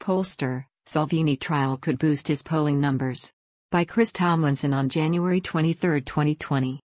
Pollster, Salvini trial could boost his polling numbers. By Chris Tomlinson on January 23, 2020.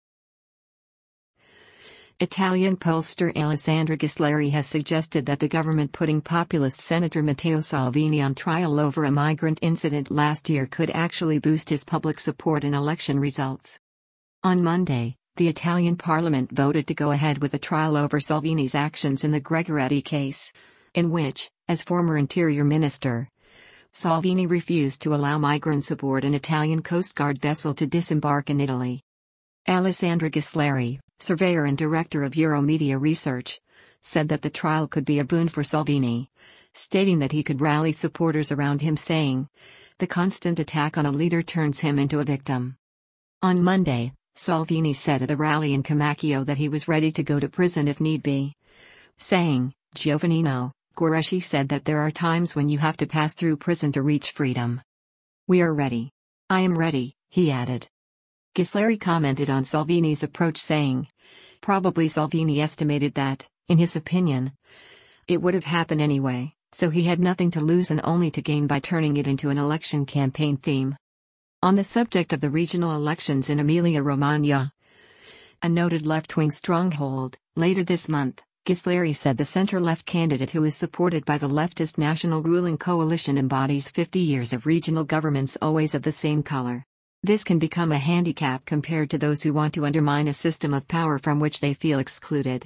Italian pollster Alessandra Ghisleri has suggested that the government putting populist Senator Matteo Salvini on trial over a migrant incident last year could actually boost his public support in election results. On Monday, the Italian parliament voted to go ahead with a trial over Salvini's actions in the Gregoretti case, in which, as former interior minister, Salvini refused to allow migrants aboard an Italian Coast Guard vessel to disembark in Italy. Alessandra Ghisleri, surveyor and director of Euromedia Research, said that the trial could be a boon for Salvini, stating that he could rally supporters around him, saying, "The constant attack on a leader turns him into a victim." On Monday, Salvini said at a rally in Comacchio that he was ready to go to prison if need be, saying, "Giovannino, Guareschi said that there are times when you have to pass through prison to reach freedom. We are ready. I am ready," he added. Ghisleri commented on Salvini's approach, saying, "Probably Salvini estimated that, in his opinion, it would have happened anyway, so he had nothing to lose and only to gain by turning it into an election campaign theme." On the subject of the regional elections in Emilia-Romagna, a noted left-wing stronghold, later this month, Ghisleri said the center-left candidate who is supported by the leftist National Ruling Coalition embodies 50 years of regional governments always of the same color. This can become a handicap compared to those who want to undermine a system of power from which they feel excluded.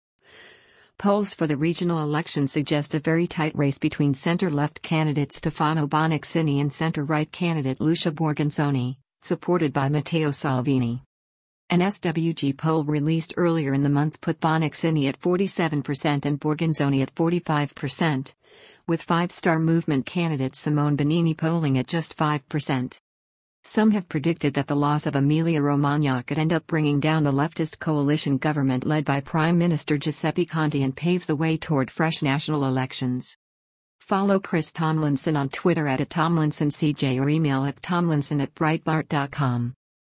Polls for the regional election suggest a very tight race between center-left candidate Stefano Bonaccini and center-right candidate Lucia Borgonzoni, supported by Matteo Salvini. An SWG poll released earlier in the month put Bonaccini at 47% and Borgonzoni at 45%, with Five-Star Movement candidate Simone Bonini polling at just 5%. Some have predicted that the loss of Emilia-Romagna could end up bringing down the leftist coalition government led by Prime Minister Giuseppe Conte and pave the way toward fresh national elections. Follow Chris Tomlinson on Twitter @TomlinsonCJ or email at tomlinson@breitbart.com.